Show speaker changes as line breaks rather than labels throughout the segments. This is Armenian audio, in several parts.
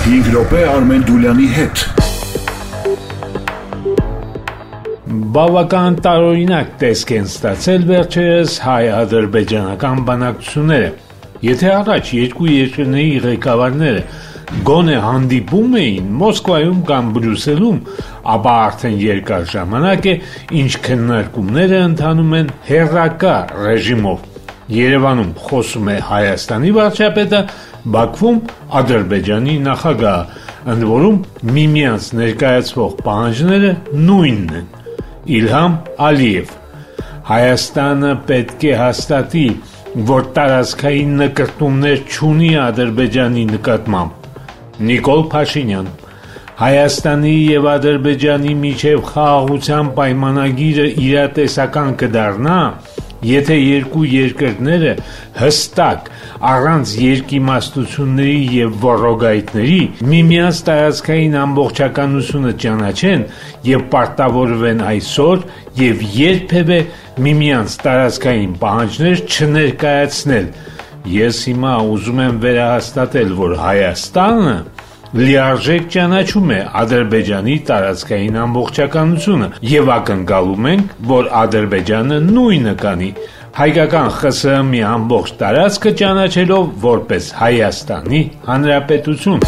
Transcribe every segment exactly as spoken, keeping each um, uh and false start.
հինգ րոպե Արմեն Դուլյանի հետ։
Բավական տարօրինակ տեսք են ստացել վերջերս հայ-ադրբեջանական բանակցությունները։ Եթե առաջ երկու երկրների ղեկավարները գոնե հանդիպում էին Մոսկվայում կամ Բրյուսելում, ապա արդեն երկար ժամանակ է, ինչ քննարկումները ընթանում են հեռակա ռեժիմով։ Երևանում խոսում է Հայաստանի վարչապետը, Բաքվում Ադրբեջանի նախագահը, ընդ որում միմյանց ներկայացվող պահանջները նույնն են։ Իլհամ Ալիև. Հայաստանը պետք է հաստատի, որ տարածքային նկրտումներ չունի Ադրբեջանի նկատմամբ։ Նիկոլ Փաշինյան. Հայաստանի և Ադրբեջանի միջև խաղաղության պայմանագիրը իրատեսական կդառնա, եթե երկու երկրները հստակ, առանց երկիմաստությունների և ոռոգայթների միմյանց տարածքային ամբողջականությունը ճանաչեն և պարտավորվեն այսօր և երբևէ միմյանց տարածքային պահանջներ չներկայացնել։ Ես հիմա ուզում եմ վերահաստատել, որ Հայաստանը լիարժեք ճանաչում է Ադրբեջանի տարածքային ամբողջականությունը և ակնկալում ենք, որ Ադրբեջանը նույնը կանի, հայկական ԽՍՀՄ-ի ամբողջ տարածքը ճանաչելով որպես Հայաստանի Հանրապետություն։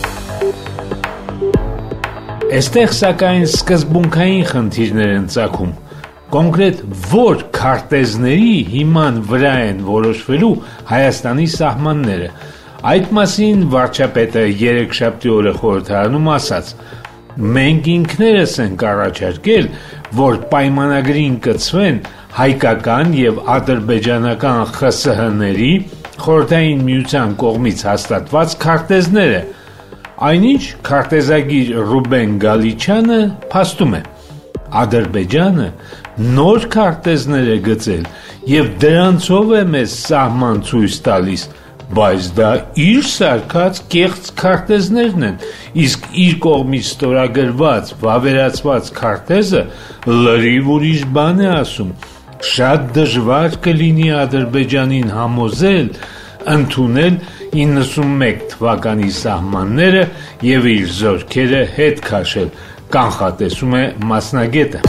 Այստեղ սակայն սկզբունքային խնդիրներ են ծագում։ Կոնկրետ որ քարտեզների հիման վրա են որոշվելու Հայաստանի սահմանները։ Այդ մասին վարչապետը երեքշաբթի օրը խորհրդարանում ասաց. մենք ինքներս ենք առաջարկել, որ պայմանագրին կցվեն հայկական և ադրբեջանական ԽՍՀ-ների խորհրդային միության կողմից հաստատված քարտեզները, այնինչ քարտեզագիր Ռուբեն Գալիչյանը փաստում է. Ադրբեջանը նոր քարտեզներ է գծել և դրանցով է մեզ սահման ցույց տալիս, բայց դա իր սարքած կեղծ քարտեզներն են, իսկ իր կողմից ստորագրված, վավերացված քարտեզը լրիվ ուրիշ բան է ասում։ Շատ դժվար կլինի Ադրբեջանին համոզել ընդունել իննսունմեկ թվականի սահմանները և իր զորքերը հետ քաշել, կանխատեսում է մասնագետը։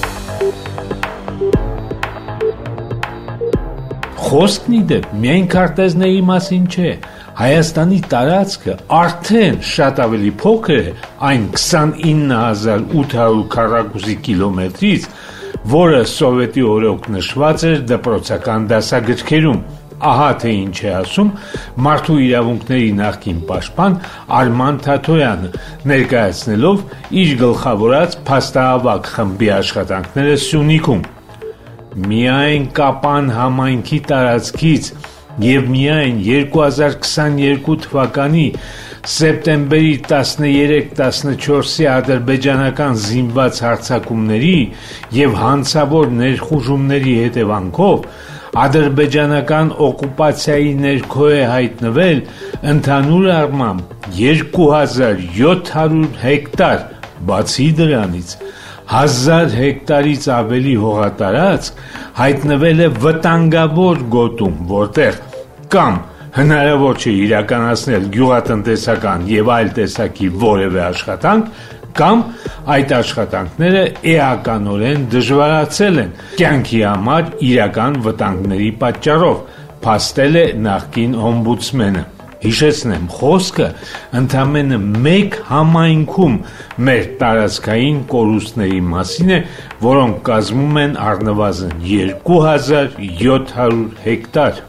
Խոսքն իդեպ միայն քարտեզների մասին չէ, Հայաստանի տարածքը արդեն շատ ավելի փոքր է այն քսանինը հազար ութ հարյուր քառակուսի կիլոմետրից, որը սովետի օրոք նշված էր դպրոցական դասագրքերում։ Ահա թե ինչ է ասում մարդու իրավունքների նախկին պաշտպան Արման Թաթոյանը, ներկայացնելով իր գլխավորած փաստահավաք խմբի աշխատանքները Սյունիքում։ Միայն Կապան համայնքի տարածքից և միայն երկու հազար քսաներկու թվականի սեպտեմբերի տասներեք տասնչորսի ադրբեջանական զինված հարձակումների և հանցավոր ներխուժումների հետևանքով ադրբեջանական օկուպացիայի ներքո է հայտնվել ընդհանուր առմամբ երկու հազար յոթ հարյուր հեկտար, բացի դրանից հազար հեկտարից ավելի հողատարածք հայտնվել է վտանգավոր գոտում, որտեղ կամ հնարավոր չէ իրականացնել գյուղատնտեսական և այլ տեսակի որևէ աշխատանք, կամ այդ աշխատանքները էականորեն դժվարացել են կյանքի համար իրական վտանգների պատճառով, փաստել է նախկին օմբուդսմենը։ Հիշեցնեմ, խոսքը ընդամենը մեկ համայնքում մեր տարածքային կորուստների մասին է, որոնք կազմում են առնվազն երկու հազար յոթ հարյուր հեկտար։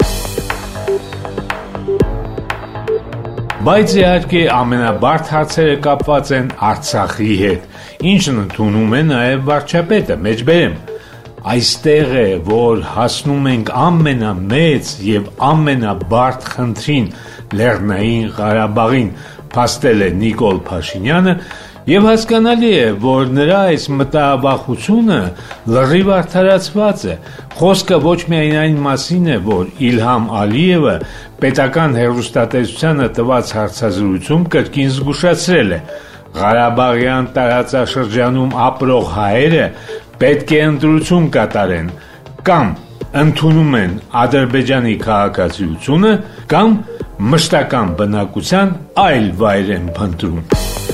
Բայց իհարկե ամենաբարդ հարցերը կապված են Արցախի հետ, ինչն ընդունում է նաև վարչապետը, մեջբերեմ։ Այստեղ է, որ հասնում ենք ամենամեծ և ամենաբարդ խնդրին Լեռնային Ղարաբաղին, փաստել է Նիկոլ Փաշինյանը, և հասկանալի է, որ նրա այս մտահաղությունը լրիվ արդարացված է։ Խոսքը ոչ միայն այն մասին է, որ Իլհամ Ալիևը պետական հեռուստատեսությանը տված հարցազրույցում կրկին զգուշացրել է. Ղարաբաղյան տարածաշրջանում ապրող հայերը պետք է ընտրություն կատարեն, կամ ընդունում են Ադրբեջանի քաղաքացիությունը, կամ մշտական բնակության այլ վայր են փնտրում։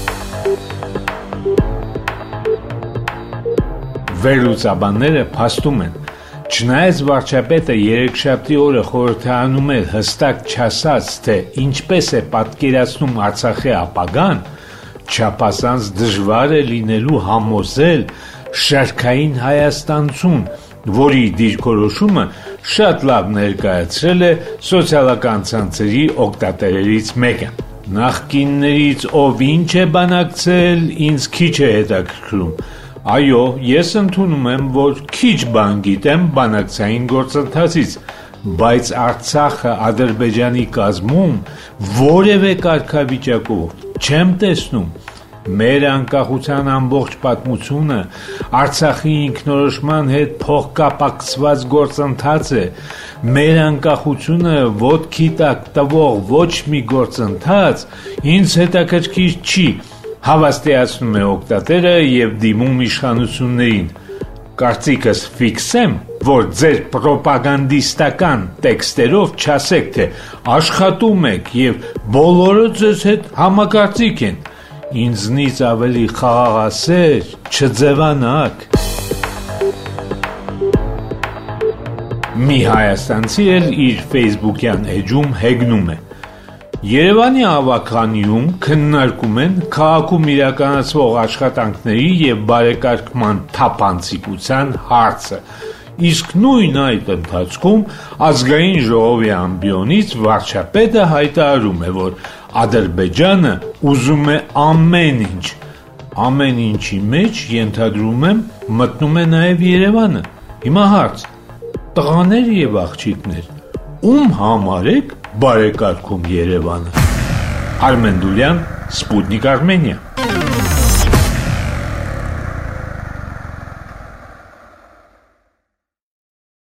Վերլուծաբանները փաստում են, չնայած վարչապետը երեքշաբթի օրը խորհրդարանում էր հստակ չասած, թե ինչպես է պատկերացնում Արցախի ապագան, չափազանց դժվար է լինելու համոզել շարքային հայաստանցուն, որի դիրքորոշումը շատ լավ ներկայացրել է սոցիալական ցանցերի օգտատերերից մեկը։ Նախկիններից ով ինչ է բանակցել, ինձ քիչ է հետաքրքրում։ Այո, ես ընդունում եմ, որ քիչ բան գիտեմ բանակցային գործընթացից, բայց Արցախը Ադրբեջանի կազմում որևէ կարգավիճակով չեմ տեսնում։ Մեր անկախության ամբողջ պատմությունը Արցախի ինքնորոշման հետ փոխկապակցված գործընթաց է։ Մեր անկախությունը ոտքի տակ տվող ոչ մի գործընթաց ինձ հետաքրքիր չի, հավաստիացնում է օգտատերը և դիմում իշխանություններին։ Կարծիքս ֆիքսեմ, որ ձեր պրոպագանդիստական տեքստերով չասեք, թե աշխատում եք և բոլորը ձեզ հետ համակարծիք են։ Ինձնից ավելի խաղաղասեր չձևանաք։ Մի հայաստանցի էլ իր ֆեյսբուքյան էջում հեգնում է. Երևանի ավագանիում քննարկում են քաղաքում իրականացվող աշխատանքների և բարեկարգման թափանցիկության հարցը, իսկ նույն այդ ընթացքում ազգային ժողովի ամբիոնից վարչապետը հայտարարում է, որ Ադրբեջանը ուզում է ամեն ինչ, ամեն ինչի մեջ, ենթադրում եմ, մտնում է նաև Երևանը։ Հիմա հարց, տղաներ և աղջիկներ, ում համար եք բարեկարգում Երևանը։ Արմեն Դուլյան, Սպուտնիկ Արմենիա։